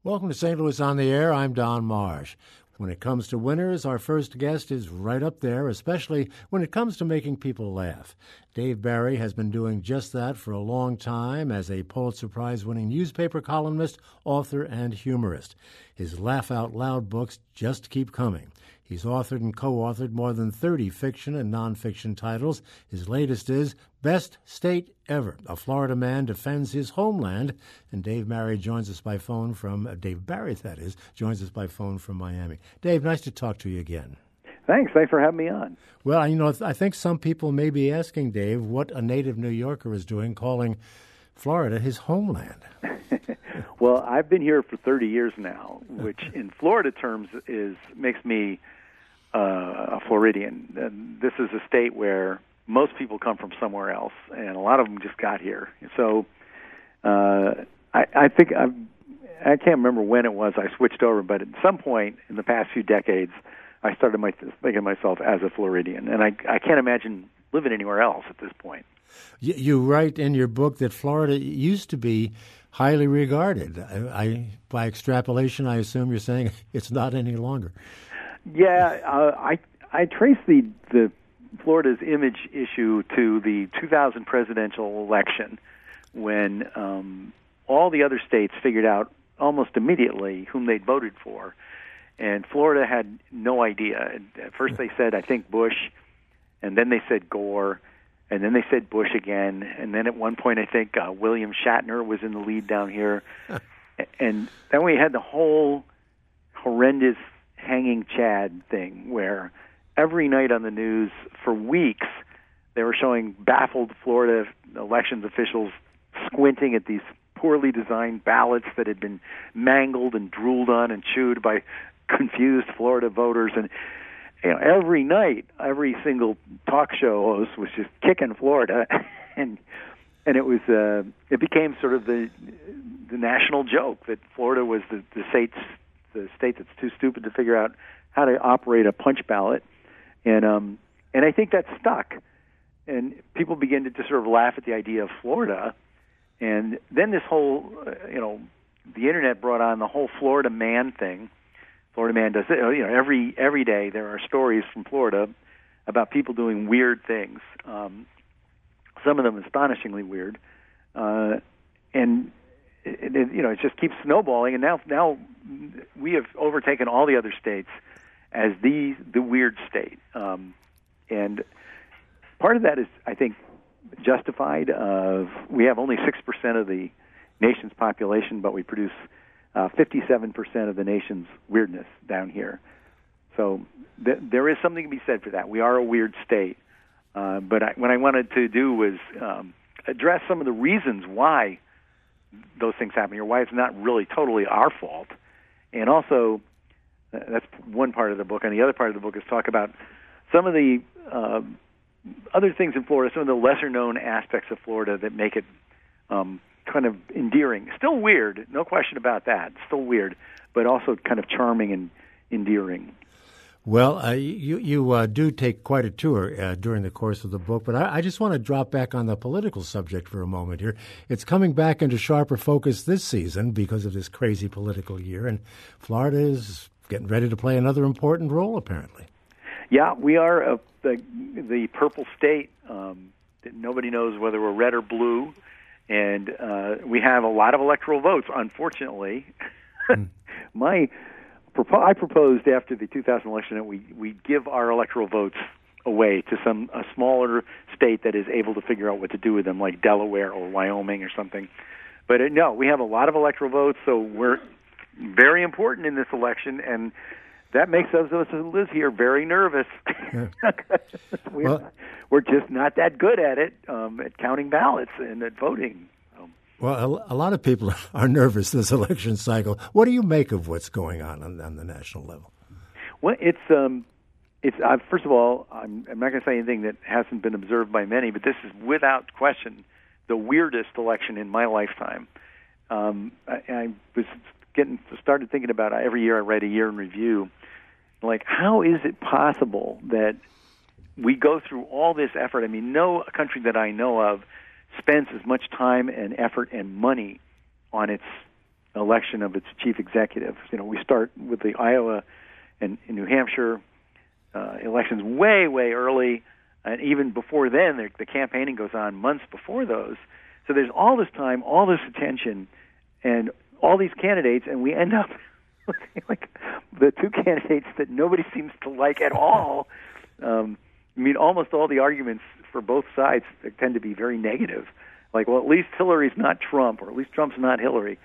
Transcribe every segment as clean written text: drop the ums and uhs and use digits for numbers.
Welcome to St. Louis on the Air. I'm Don Marsh. When it comes to winners, our first guest is right up there, especially when it comes to making people laugh. Dave Barry has been doing just that for a long time as a Pulitzer Prize-winning newspaper columnist, author, and humorist. His Laugh Out Loud books just keep coming. He's authored and co-authored more than 30 fiction and nonfiction titles. His latest is Best State Ever. A Florida man defends his homeland. And Dave Barry joins us by phone from, Dave Barry, that is, joins us by phone from Miami. Dave, nice to talk to you again. Thanks for having me on. Well, I think some people may be asking Dave what a native New Yorker is doing calling Florida his homeland. Well, I've been here for 30 years now, which in Florida terms makes me a Floridian. And this is a state where most people come from somewhere else, and a lot of them just got here. So I think I can't remember when it was I switched over, but at some point in the past few decades, I started thinking of myself as a Floridian, and I can't imagine living anywhere else at this point. You write in your book that Florida used to be highly regarded. By extrapolation, I assume you're saying it's not any longer. Yeah, I trace the Florida's image issue to the 2000 presidential election, when all the other states figured out almost immediately whom they'd voted for, and Florida had no idea. At first they said, I think, Bush, and then they said Gore, and then they said Bush again, and then at one point I think William Shatner was in the lead down here. And then we had the whole horrendous hanging Chad thing, where every night on the news for weeks they were showing baffled Florida elections officials squinting at these poorly designed ballots that had been mangled and drooled on and chewed by confused Florida voters. And every night, every single talk show host was just kicking Florida, and it became sort of the national joke that Florida was the state that's too stupid to figure out how to operate a punch ballot, and I think that stuck, and people began to just sort of laugh at the idea of Florida, and then this whole the internet brought on the whole Florida Man thing. Florida Man does it. Every day there are stories from Florida about people doing weird things. Some of them astonishingly weird, and it just keeps snowballing. And now we have overtaken all the other states as the weird state. And part of that is, I think, justified. We have only 6% of the nation's population, but we produce 57% of the nation's weirdness down here. So there is something to be said for that. We are a weird state. But what I wanted to do was address some of the reasons why those things happen here, why it's not really totally our fault. And also, that's one part of the book. And the other part of the book is talk about some of the other things in Florida, some of the lesser-known aspects of Florida that make it kind of endearing. Still weird, no question about that. Still weird, but also kind of charming and endearing. Well, you do take quite a tour during the course of the book, but I just want to drop back on the political subject for a moment here. It's coming back into sharper focus this season because of this crazy political year, and Florida is getting ready to play another important role, apparently. Yeah, we are the purple state. That nobody knows whether we're red or blue. And we have a lot of electoral votes, unfortunately. I proposed after the 2000 election that we give our electoral votes away to a smaller state that is able to figure out what to do with them, like Delaware or Wyoming or something. But no, we have a lot of electoral votes, so we're very important in this election, and that makes those of us who live here very nervous. Yeah. We're just not that good at it, at counting ballots and at voting. Well, a lot of people are nervous this election cycle. What do you make of what's going on the national level? Well, it's first of all, I'm not going to say anything that hasn't been observed by many, but this is without question the weirdest election in my lifetime. I was started thinking about every year I write a year in review. Like, how is it possible that we go through all this effort? I mean, no country that I know of spends as much time and effort and money on its election of its chief executive. We start with the Iowa and New Hampshire elections way early, and even before then, the campaigning goes on months before those. So there's all this time, all this attention, and all these candidates, and we end up like the two candidates that nobody seems to like at all. Almost all the arguments for both sides tend to be very negative. Like, well, at least Hillary's not Trump, or at least Trump's not Hillary.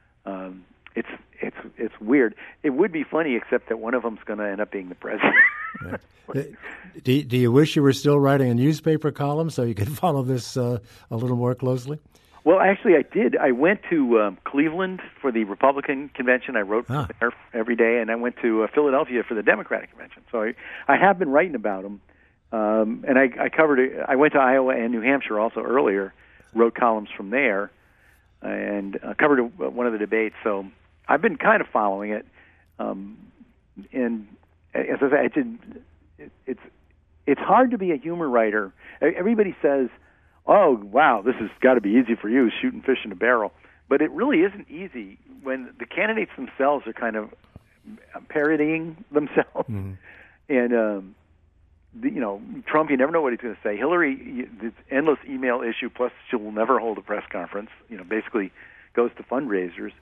It's weird. It would be funny, except that one of them's going to end up being the president. Do you wish you were still writing a newspaper column so you could follow this a little more closely? Well, actually, I did. I went to Cleveland for the Republican convention. I wrote there every day, and I went to Philadelphia for the Democratic convention. So I have been writing about them, and I covered it. I went to Iowa and New Hampshire also earlier, wrote columns from there, and covered one of the debates. So I've been kind of following it. And as I said, it's hard to be a humor writer. Everybody says, "Oh, wow, this has got to be easy for you, shooting fish in a barrel." But it really isn't easy when the candidates themselves are kind of parodying themselves. Mm-hmm. And, Trump, you never know what he's going to say. Hillary, this endless email issue, plus she will never hold a press conference, basically goes to fundraisers.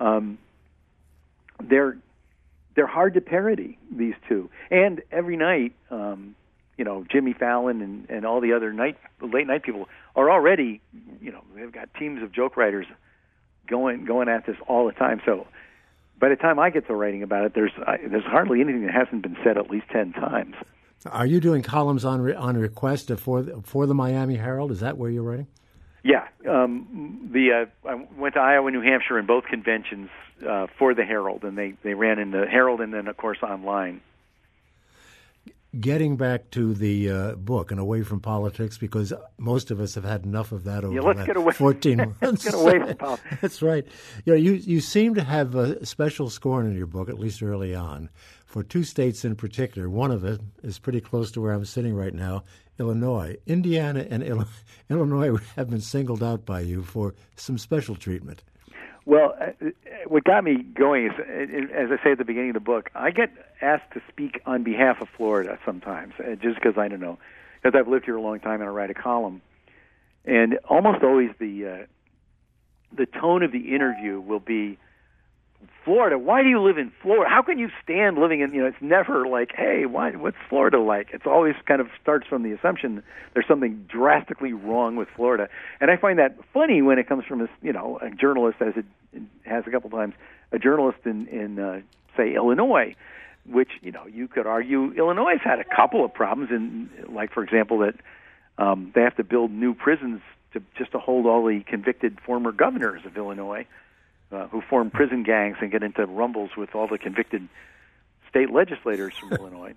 They're hard to parody, these two. And every night, Jimmy Fallon and all the other late night people are already, they've got teams of joke writers going at this all the time. So by the time I get to writing about it, there's hardly anything that hasn't been said at least 10 times. Are you doing columns on request for the Miami Herald? Is that where you're writing? Yeah. I went to Iowa, New Hampshire in both conventions for the Herald, and they ran in the Herald and then, of course, online. Getting back to the book and away from politics, because most of us have had enough of that over the 14 months. Let's get away from politics. That's right. You seem to have a special scorn in your book, at least early on, for two states in particular. One of it is pretty close to where I'm sitting right now, Illinois. Indiana and Illinois have been singled out by you for some special treatment. Well, what got me going is, as I say at the beginning of the book, I get asked to speak on behalf of Florida sometimes, just because I don't know, because I've lived here a long time and I write a column. And almost always the tone of the interview will be, Florida, why do you live in Florida? How can you stand living in, it's never like, hey, what's Florida like? It's always kind of starts from the assumption there's something drastically wrong with Florida. And I find that funny when it comes from a journalist, as it has a couple times, a journalist in say, Illinois, which, you could argue Illinois has had a couple of problems, like, for example, that they have to build new prisons just to hold all the convicted former governors of Illinois, who form prison gangs and get into rumbles with all the convicted state legislators from Illinois.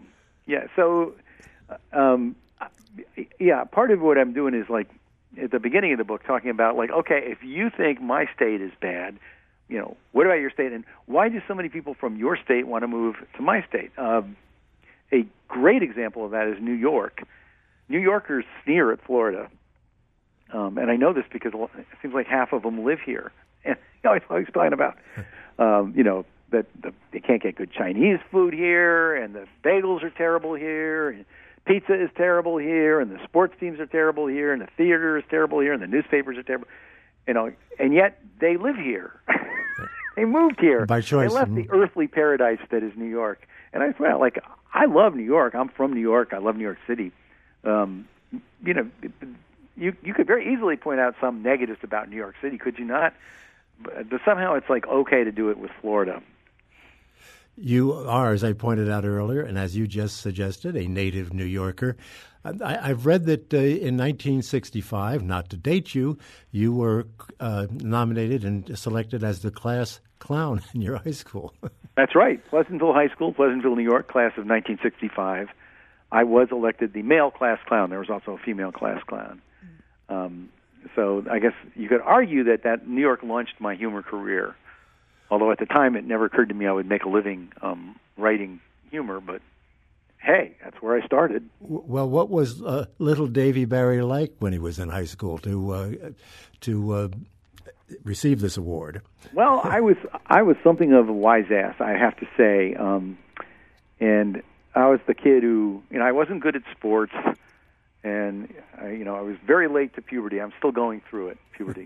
Part of what I'm doing is, like, at the beginning of the book, talking about, like, okay, if you think my state is bad, what about your state? And why do so many people from your state want to move to my state? A great example of that is New York. New Yorkers sneer at Florida. And I know this because it seems like half of them live here. And always talking about, that they can't get good Chinese food here, and the bagels are terrible here, and pizza is terrible here, and the sports teams are terrible here, and the theater is terrible here, and the newspapers are terrible. And yet they live here. They moved here by choice. They left the earthly paradise that is New York. And I felt like, I love New York. I'm from New York. I love New York City. You could very easily point out some negatives about New York City, could you not? But somehow it's like okay to do it with Florida. You are, as I pointed out earlier, and as you just suggested, a native New Yorker. I've read that in 1965, not to date you, you were nominated and selected as the class clown in your high school. That's right. Pleasantville High School, Pleasantville, New York, class of 1965. I was elected the male class clown. There was also a female class clown. So I guess you could argue that New York launched my humor career, although at the time it never occurred to me I would make a living writing humor, but hey, that's where I started. Well, what was little Davy Barry like when he was in high school to receive this award? Well, I was something of a wise ass, I have to say, and I was the kid who, I wasn't good at sports, and I was very late to puberty. I'm still going through it, puberty,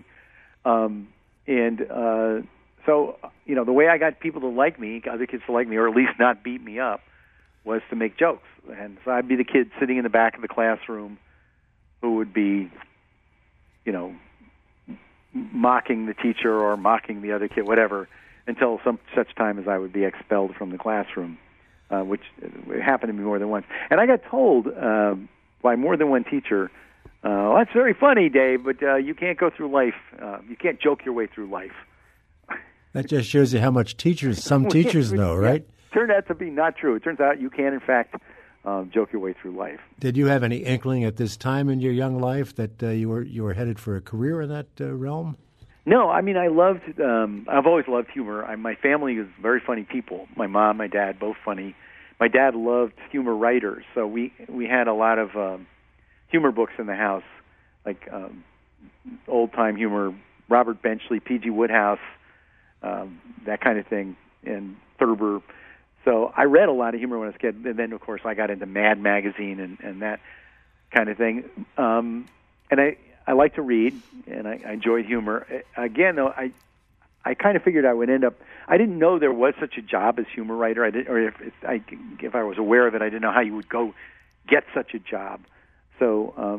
so the way I got people to like me, other kids to like me, or at least not beat me up, was to make jokes. And so I'd be the kid sitting in the back of the classroom who would be, mocking the teacher or mocking the other kid, whatever, until such time as I would be expelled from the classroom, which happened to me more than once. And I got told by more than one teacher, that's very funny, Dave, but you can't go through life. You can't joke your way through life. That just shows you how much some teachers know, right? Turned out to be not true. It turns out you can, in fact, joke your way through life. Did you have any inkling at this time in your young life that you were headed for a career in that realm? No, I mean, I've always loved humor. My family is very funny people. My mom, my dad, both funny. My dad loved humor writers, so we had a lot of humor books in the house, like old-time humor, Robert Benchley, P.G. Woodhouse, that kind of thing, and Thurber. So I read a lot of humor when I was a kid, and then, of course, I got into Mad Magazine and that kind of thing. And I like to read, and I enjoy humor. Again, though, I kind of figured I would end up. I didn't know there was such a job as humor writer. If I was aware of it, I didn't know how you would go get such a job. So,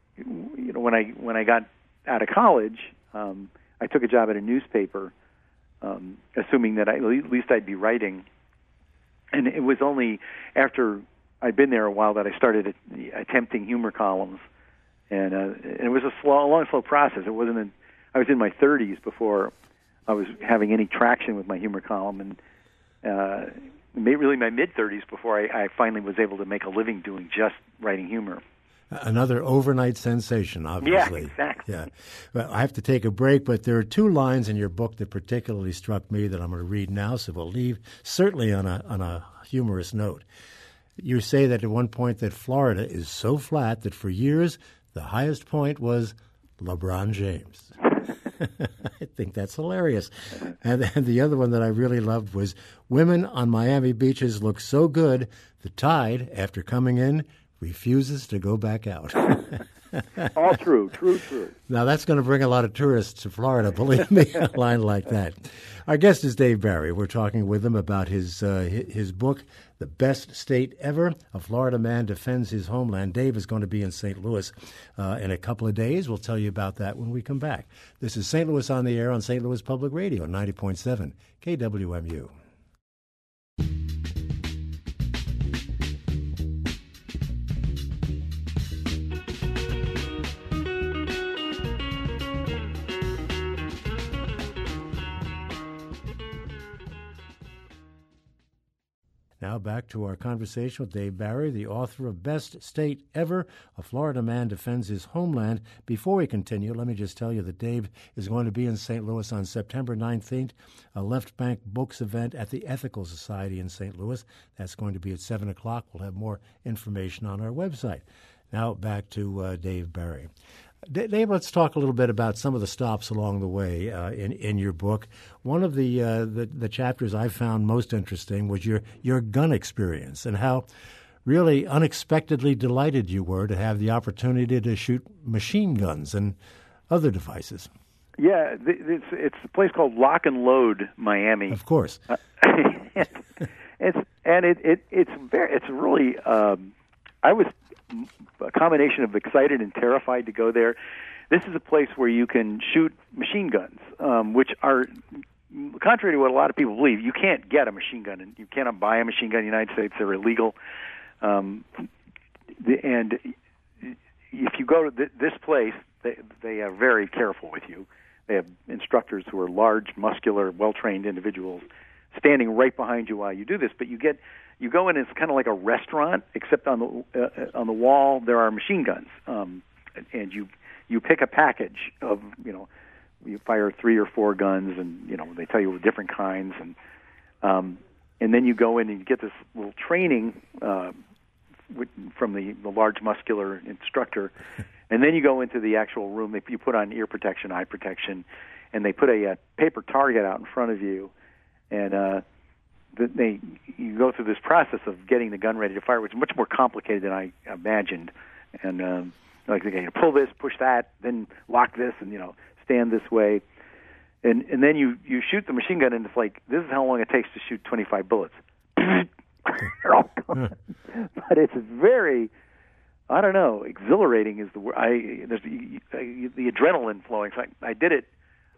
when I got out of college, I took a job at a newspaper, assuming that at least I'd be writing. And it was only after I'd been there a while that I started attempting humor columns, and it was a long, slow process. It wasn't. I was in my 30s before I was having any traction with my humor column, and really my mid-30s before I finally was able to make a living doing just writing humor. Another overnight sensation, obviously. Yeah, exactly. Yeah. Well, I have to take a break, but there are two lines in your book that particularly struck me that I'm going to read now, so we'll leave certainly on a humorous note. You say that at one point that Florida is so flat that for years the highest point was LeBron James. I think that's hilarious. And the other one that I really loved was women on Miami beaches look so good, the tide, after coming in, refuses to go back out. All true. Now, that's going to bring a lot of tourists to Florida, believe me, a line like that. Our guest is Dave Barry. We're talking with him about his book, The Best State Ever, A Florida Man Defends His Homeland. Dave is going to be in St. Louis in a couple of days. We'll tell you about that when we come back. This is St. Louis on the Air on St. Louis Public Radio, 90.7 KWMU. Now back to our conversation with Dave Barry, the author of Best State Ever, A Florida Man Defends His Homeland. Before we continue, let me just tell you that Dave is going to be in St. Louis on September 19th, a Left Bank Books event at the Ethical Society in St. Louis. That's going to be at 7 o'clock. We'll have more information on our website. Now back to Dave Barry. Dave, let's talk a little bit about some of the stops along the way in your book. One of the chapters I found most interesting was your gun experience and how really unexpectedly delighted you were to have the opportunity to shoot machine guns and other devices. Yeah, it's a place called Lock and Load, Miami. Of course. It's really I was a combination of excited and terrified to go there. This is a place where you can shoot machine guns, which are, contrary to what a lot of people believe, you can't get a machine gun, and you cannot buy a machine gun in the United States. They're illegal. And if you go to this place, they are very careful with you. They have instructors who are large, muscular, well-trained individuals standing right behind you while you do this. But you go in, it's kind of like a restaurant, except on the wall there are machine guns, and you pick a package of, you fire 3 or 4 guns, and they tell you different kinds, and then you go in and you get this little training from the large muscular instructor, and then you go into the actual room. You put on ear protection, eye protection, and they put a paper target out in front of you, and you go through this process of getting the gun ready to fire, which is much more complicated than I imagined. And like they pull this, push that, then lock this, and stand this way, and then you shoot the machine gun, and it's like, this is how long it takes to shoot 25 bullets. They're all gone. But it's very, I don't know, exhilarating is the word. There's the adrenaline flowing. So I did it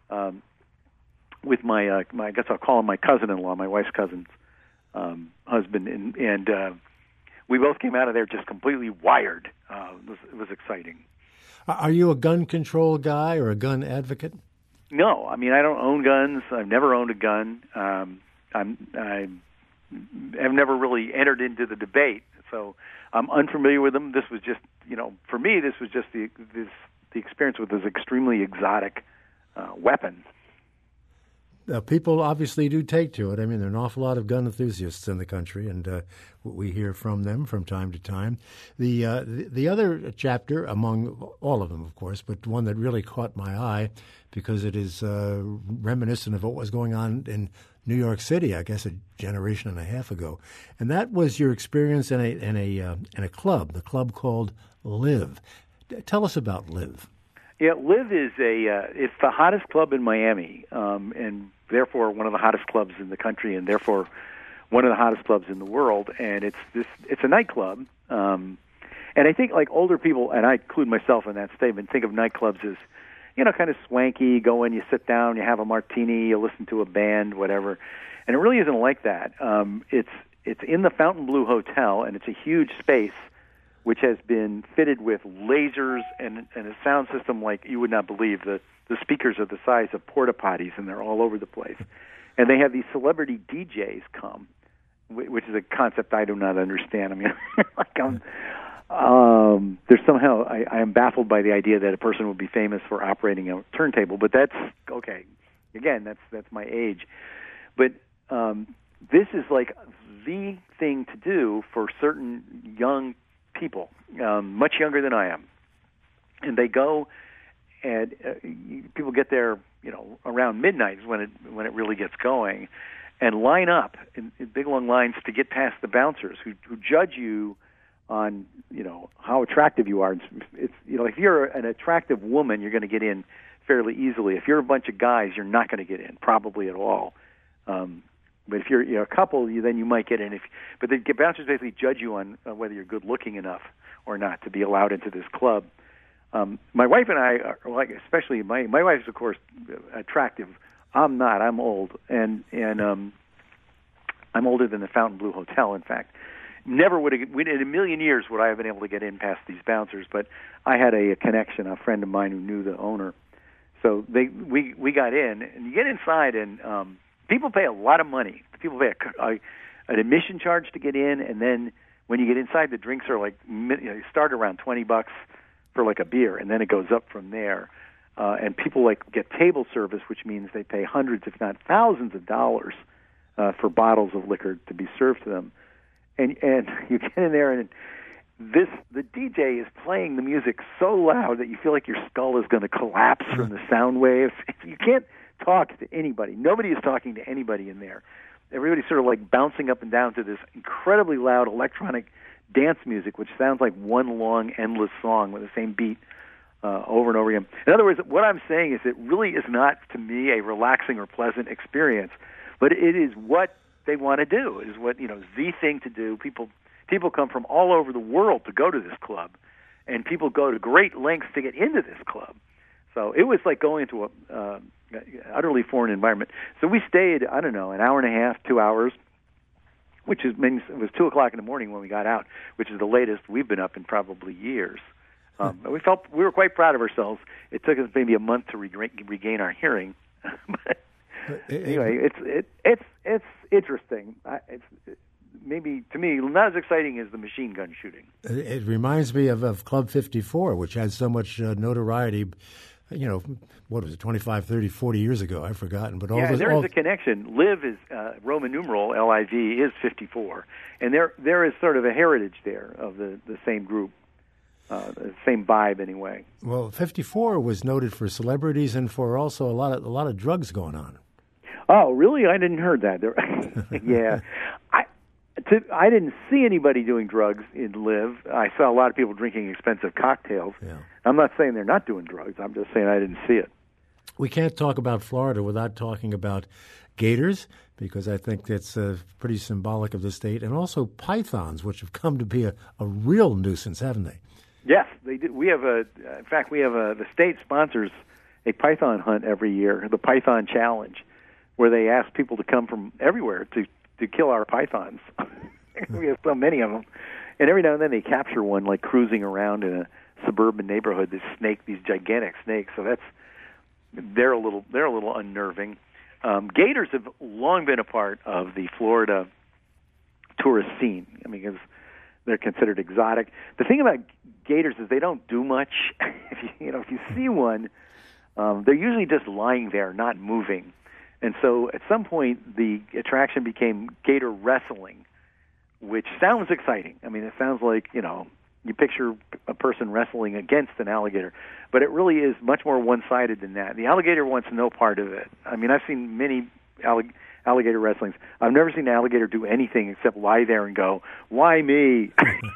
with my I guess I'll call him my cousin-in-law, my wife's cousin's husband, and we both came out of there just completely wired. It was exciting. Are you a gun control guy or a gun advocate? No, I mean, I don't own guns. I've never owned a gun. I have never really entered into the debate, so I'm unfamiliar with them. This was just, for me, this was just the experience with this extremely exotic weapon. People obviously do take to it. I mean, there are an awful lot of gun enthusiasts in the country, and we hear from them from time to time. The other chapter, among all of them, of course, but one that really caught my eye because it is reminiscent of what was going on in New York City, I guess a generation and a half ago, and that was your experience in a club, the club called Live. Tell us about Live. Yeah, Live is it's the hottest club in Miami, and therefore one of the hottest clubs in the country, and therefore one of the hottest clubs in the world. And it's a nightclub, and I think like older people, and I include myself in that statement, think of nightclubs as kind of swanky. Go in, you sit down, you have a martini, you listen to a band, whatever. And it really isn't like that. It's in the Fontainebleau Hotel, and it's a huge space which has been fitted with lasers and a sound system like you would not believe. The speakers are the size of porta potties, and they're all over the place. And they have these celebrity DJs come, which is a concept I do not understand. I mean, there's somehow I am baffled by the idea that a person would be famous for operating a turntable, but that's okay. Again, that's my age. But this is like the thing to do for certain young people, much younger than I am, and they go, and people get there, around midnight is when it really gets going, and line up in big long lines to get past the bouncers who judge you on how attractive you are. It's if you're an attractive woman, you're going to get in fairly easily. If you're a bunch of guys, you're not going to get in probably at all. But if you're a couple, then you might get in. But the bouncers basically judge you on whether you're good looking enough or not to be allowed into this club. My wife and I are like, especially my wife's of course attractive. I'm not. I'm old, and I'm older than the Fontainebleau Hotel. In fact, never would have in a million years would I have been able to get in past these bouncers. But I had a connection, a friend of mine who knew the owner, so we got in, and you get inside and. People pay a lot of money. People pay an admission charge to get in, and then when you get inside, the drinks are like start around $20 for like a beer, and then it goes up from there. And people like get table service, which means they pay hundreds, if not thousands, of dollars for bottles of liquor to be served to them. And you get in there, and the DJ is playing the music so loud that you feel like your skull is going to collapse from the sound waves. You can't talk to anybody. Nobody is talking to anybody in there. Everybody's sort of like bouncing up and down to this incredibly loud electronic dance music, which sounds like one long, endless song with the same beat over and over again. In other words, what I'm saying is it really is not, to me, a relaxing or pleasant experience, but it is what they want to do. It is what, the thing to do. People come from all over the world to go to this club, and people go to great lengths to get into this club. So it was like going into a utterly foreign environment. So we stayed, I don't know, an hour and a half, 2 hours, which means it was 2 o'clock in the morning when we got out, which is the latest we've been up in probably years. We were quite proud of ourselves. It took us maybe a month to regain our hearing. But anyway, it's interesting. Maybe to me not as exciting as the machine gun shooting. It reminds me of Club 54, which had so much notoriety. What was it, 25, 30, 40 years ago? I've forgotten. But there is a connection. Live is Roman numeral, LIV is 54. And there is sort of a heritage there of the same group. the same vibe anyway. Well, 54 was noted for celebrities and for also a lot of drugs going on. Oh, really? I didn't heard that. Yeah. I didn't see anybody doing drugs in Live. I saw a lot of people drinking expensive cocktails. Yeah. I'm not saying they're not doing drugs. I'm just saying I didn't see it. We can't talk about Florida without talking about gators, because I think that's pretty symbolic of the state, and also pythons, which have come to be a real nuisance, haven't they? Yes, they do. We have the state sponsors a python hunt every year, the Python Challenge, where they ask people to come from everywhere to kill our pythons. We have so many of them, and every now and then they capture one, like cruising around in a suburban neighborhood. These gigantic snakes. So they're a little unnerving. Gators have long been a part of the Florida tourist scene. I mean, because they're considered exotic. The thing about gators is they don't do much. If you see one, they're usually just lying there, not moving. And so at some point, the attraction became gator wrestling, which sounds exciting. I mean, it sounds like, you picture a person wrestling against an alligator, but it really is much more one-sided than that. The alligator wants no part of it. I mean, I've seen many alligator wrestlings. I've never seen an alligator do anything except lie there and go, "Why me?"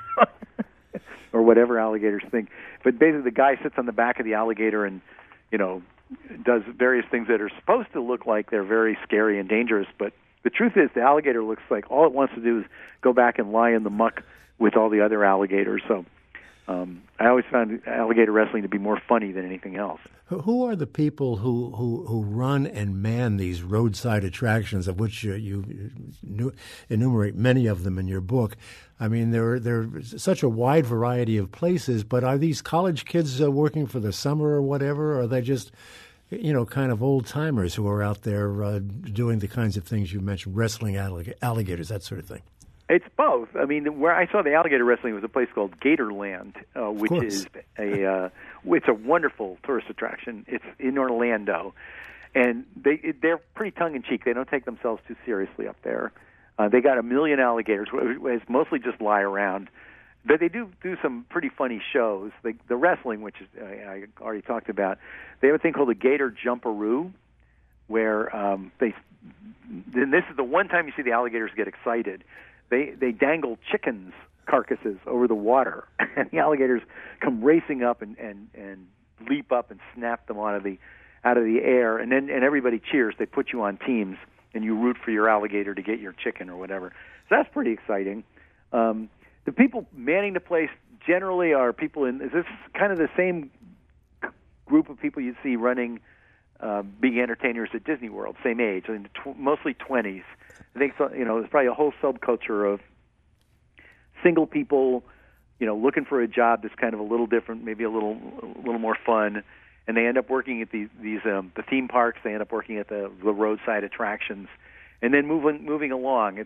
or whatever alligators think. But basically, the guy sits on the back of the alligator and, does various things that are supposed to look like they're very scary and dangerous. But the truth is, the alligator looks like all it wants to do is go back and lie in the muck with all the other alligators. So I always found alligator wrestling to be more funny than anything else. Who are the people who run and man these roadside attractions, of which you enumerate many of them in your book? I mean, there's such a wide variety of places, but are these college kids working for the summer or whatever, or are they just, kind of old-timers who are out there doing the kinds of things you mentioned, wrestling alligators, that sort of thing? It's both. I mean, where I saw the alligator wrestling was a place called Gatorland, which is it's a wonderful tourist attraction. It's in Orlando, and they're pretty tongue-in-cheek. They don't take themselves too seriously up there. They got 1 million alligators, which mostly just lie around. But they do some pretty funny shows. The wrestling, which is I already talked about, they have a thing called the Gator Jumperoo, where this is the one time you see the alligators get excited. They dangle chickens' carcasses over the water, and the alligators come racing up and leap up and snap them out of the air, and everybody cheers. They put you on teams, and you root for your alligator to get your chicken or whatever. So that's pretty exciting. The people manning the place generally are people is this kind of the same group of people you'd see running being entertainers at Disney World, same age, I mean, mostly 20s. I think there's probably a whole subculture of single people, looking for a job that's kind of a little different, maybe a little more fun, and they end up working at the theme parks. They end up working at the roadside attractions, and then moving along.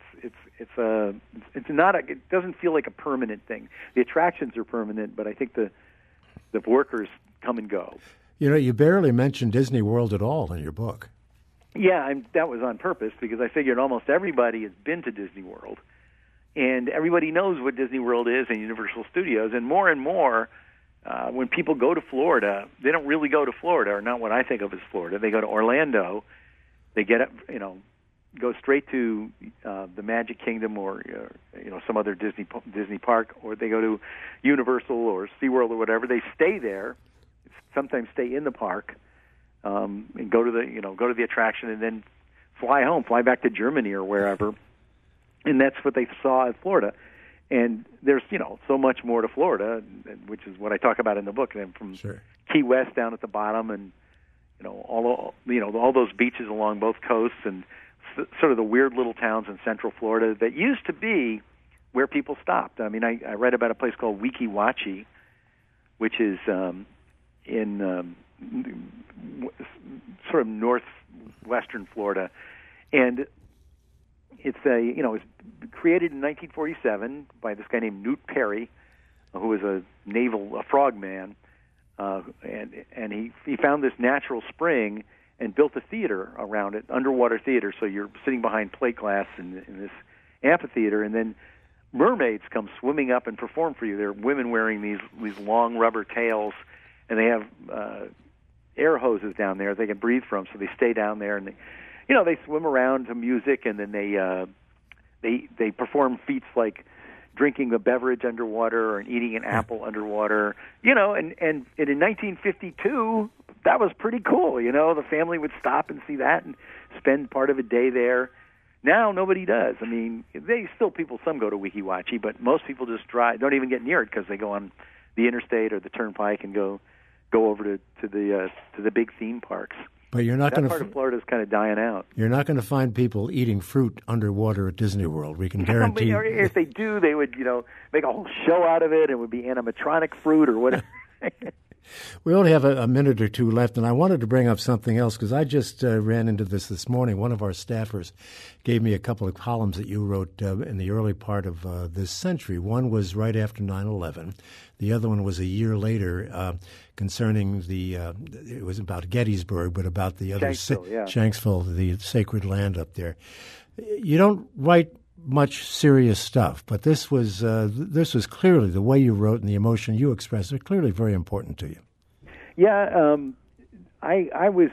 It doesn't feel like a permanent thing. The attractions are permanent, but I think the workers come and go. You barely mentioned Disney World at all in your book. Yeah, that was on purpose because I figured almost everybody has been to Disney World, and everybody knows what Disney World is and Universal Studios. And more, when people go to Florida, they don't really go to Florida, or not what I think of as Florida. They go to Orlando. They get go straight to the Magic Kingdom or some other Disney park, or they go to Universal or SeaWorld or whatever. They stay there, sometimes stay in the park. And go to the attraction and then fly back to Germany or wherever, and that's what they saw in Florida. And there's so much more to Florida, which is what I talk about in the book. And from Key West down at the bottom, and all those beaches along both coasts, and sort of the weird little towns in Central Florida that used to be where people stopped. I mean, I read about a place called Weeki Wachee, which is in sort of northwestern Florida, and it's it's created in 1947 by this guy named Newt Perry, who was a frogman, and he found this natural spring and built a theater around it, underwater theater. So you're sitting behind plate glass in this amphitheater, and then mermaids come swimming up and perform for you. They're women wearing these long rubber tails, and they have air hoses down there they can breathe from, so they stay down there, and they swim around to music, and then they perform feats like drinking a beverage underwater or eating an apple underwater. And in 1952, that was pretty cool. The family would stop and see that and spend part of a day there. Now nobody does. I mean, some go to Weeki Wachee, but most people just don't even get near it because they go on the interstate or the turnpike and go over to the big theme parks. But you're not going to. That part of Florida is kind of dying out. You're not going to find people eating fruit underwater at Disney World. We can guarantee. If they do, they would, make a whole show out of it. It would be animatronic fruit or whatever. We only have a minute or two left, and I wanted to bring up something else because I just ran into this morning. One of our staffers gave me a couple of columns that you wrote in the early part of this century. One was right after 9/11. The other one was a year later concerning it was about Gettysburg, but about the other Shanksville, the sacred land up there. You don't write much serious stuff, but this was clearly the way you wrote and the emotion you expressed are clearly very important to you. Yeah, I was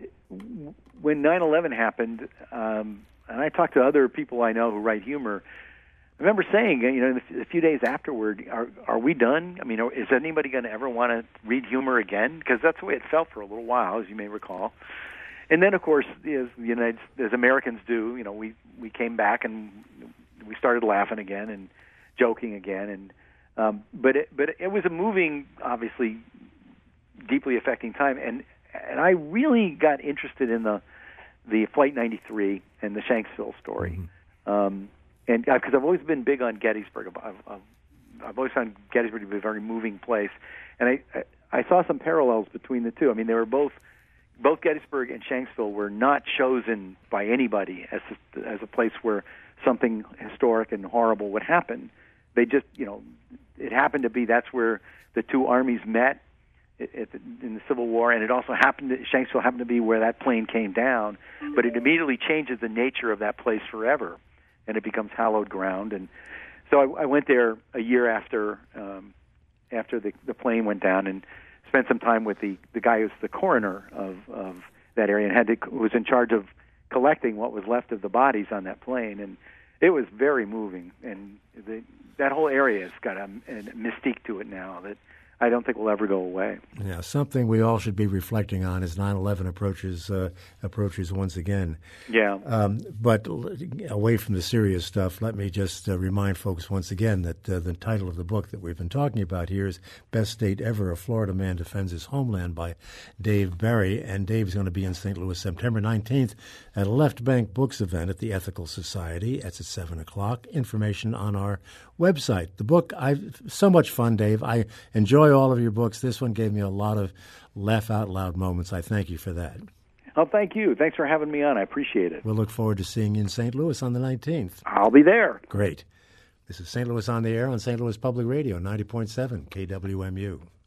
when 9/11 happened, and I talked to other people I know who write humor. I remember saying, a few days afterward, are we done? I mean, is anybody going to ever want to read humor again? Because that's the way it felt for a little while, as you may recall. And then, of course, as Americans do, we came back and we started laughing again and joking again. And but it was a moving, obviously, deeply affecting time. And I really got interested in the Flight 93 and the Shanksville story. Mm-hmm. And because I've always been big on Gettysburg, I've always found Gettysburg to be a very moving place. And I saw some parallels between the two. I mean, they were both Gettysburg and Shanksville were not chosen by anybody as a place where something historic and horrible would happen. They just, it happened to be that's where the two armies met in the Civil War, and it also Shanksville happened to be where that plane came down. But it immediately changes the nature of that place forever, and it becomes hallowed ground. And so I went there a year after the plane went down and spent some time with the guy who's the coroner of that area and was in charge of collecting what was left of the bodies on that plane, and it was very moving. And that whole area has got a mystique to it now that I don't think will ever go away. Yeah, something we all should be reflecting on as 9/11 approaches once again. Yeah. But away from the serious stuff, let me just remind folks once again that the title of the book that we've been talking about here is Best State Ever, A Florida Man Defends His Homeland by Dave Barry. And Dave's going to be in St. Louis September 19th at a Left Bank Books event at the Ethical Society. It's at 7 o'clock. Information on our website. The book, so much fun, Dave. I enjoy all of your books. This one gave me a lot of laugh-out-loud moments. I thank you for that. Oh, thank you. Thanks for having me on. I appreciate it. We'll look forward to seeing you in St. Louis on the 19th. I'll be there. Great. This is St. Louis on the Air on St. Louis Public Radio, 90.7 KWMU.